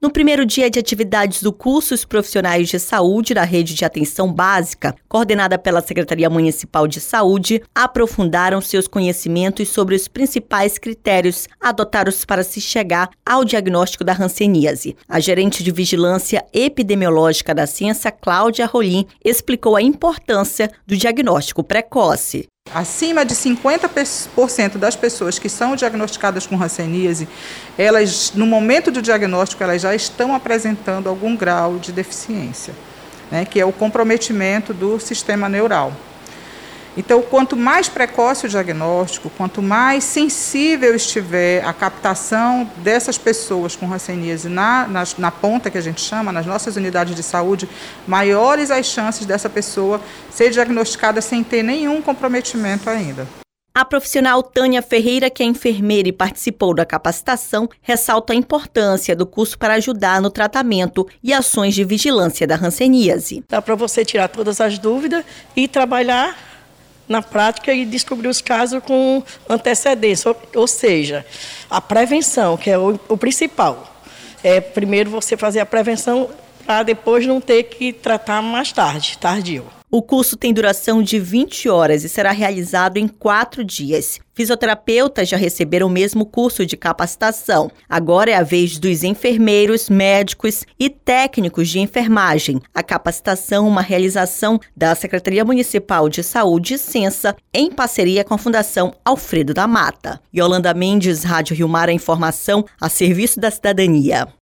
No primeiro dia de atividades do curso, os profissionais de saúde da rede de atenção básica, coordenada pela Secretaria Municipal de Saúde, aprofundaram seus conhecimentos sobre os principais critérios adotados para se chegar ao diagnóstico da hanseníase. A gerente de Vigilância Epidemiológica da Ciência, Cláudia Rolim, explicou a importância do diagnóstico precoce. Acima de 50% das pessoas que são diagnosticadas com hanseníase, elas, no momento do diagnóstico, elas já estão apresentando algum grau de deficiência, né, que é o comprometimento do sistema neural. Então, quanto mais precoce o diagnóstico, quanto mais sensível estiver a captação dessas pessoas com hanseníase na ponta, que a gente chama, nas nossas unidades de saúde, maiores as chances dessa pessoa ser diagnosticada sem ter nenhum comprometimento ainda. A profissional Tânia Ferreira, que é enfermeira e participou da capacitação, ressalta a importância do curso para ajudar no tratamento e ações de vigilância da hanseníase. Dá para você tirar todas as dúvidas e trabalhar na prática e descobrir os casos com antecedência, ou seja, a prevenção, que é o principal. Primeiro você fazer a prevenção para depois não ter que tratar mais tardio. O curso tem duração de 20 horas e será realizado em 4 dias. Fisioterapeutas já receberam o mesmo curso de capacitação. Agora é a vez dos enfermeiros, médicos e técnicos de enfermagem. A capacitação é uma realização da Secretaria Municipal de Saúde, Censa, em parceria com a Fundação Alfredo da Mata. Yolanda Mendes, Rádio Rio Mar, a informação a serviço da cidadania.